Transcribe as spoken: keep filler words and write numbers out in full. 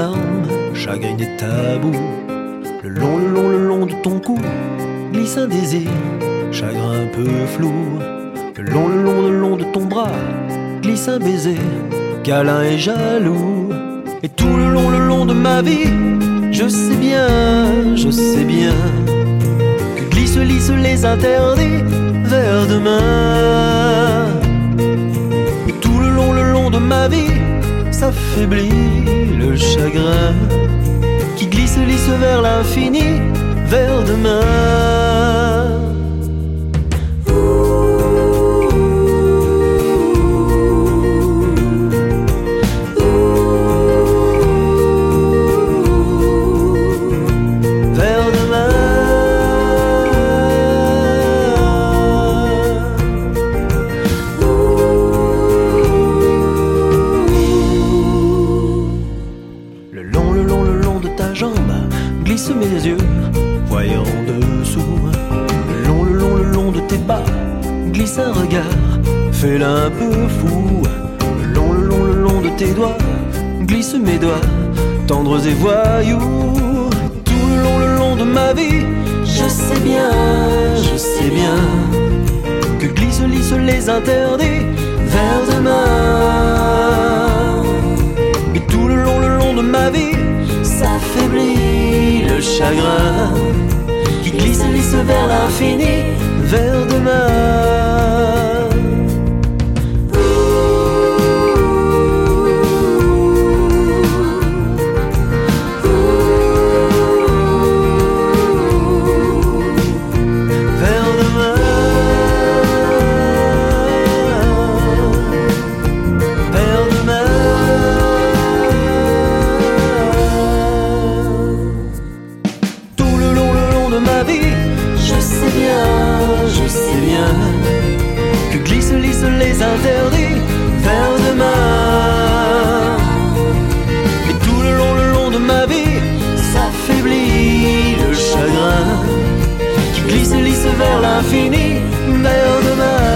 larme, chagrin et tabou. Le long, le long, le long de ton cou glisse un désir, chagrin un peu flou. Le long, le long, le long de ton bras glisse un baiser, câlin et jaloux. Et tout le long, le long de ma vie, je sais bien, je sais bien que glissent, lissent les interdits vers demain. Et tout le long, le long de ma vie, s'affaiblit le chagrin qui glisse, lisse vers l'infini, vers demain. Glisse mes yeux, voyant dessous. Le long, le long, le long de tes bas glisse un regard, fais-le un peu fou. Le long, le long, le long de tes doigts glisse mes doigts, tendres et voyous. Tout le long, le long de ma vie, je sais bien, je sais bien que glisse, lisse les interdits vers demain. Et tout le long, le long de ma vie, s'affaiblit le chagrin qui glisse, lisse vers l'infini, vers demain. Je sais bien que glisse, lisse les interdits vers demain. Et tout le long, le long de ma vie, s'affaiblit le chagrin qui glisse, lisse vers l'infini, vers demain.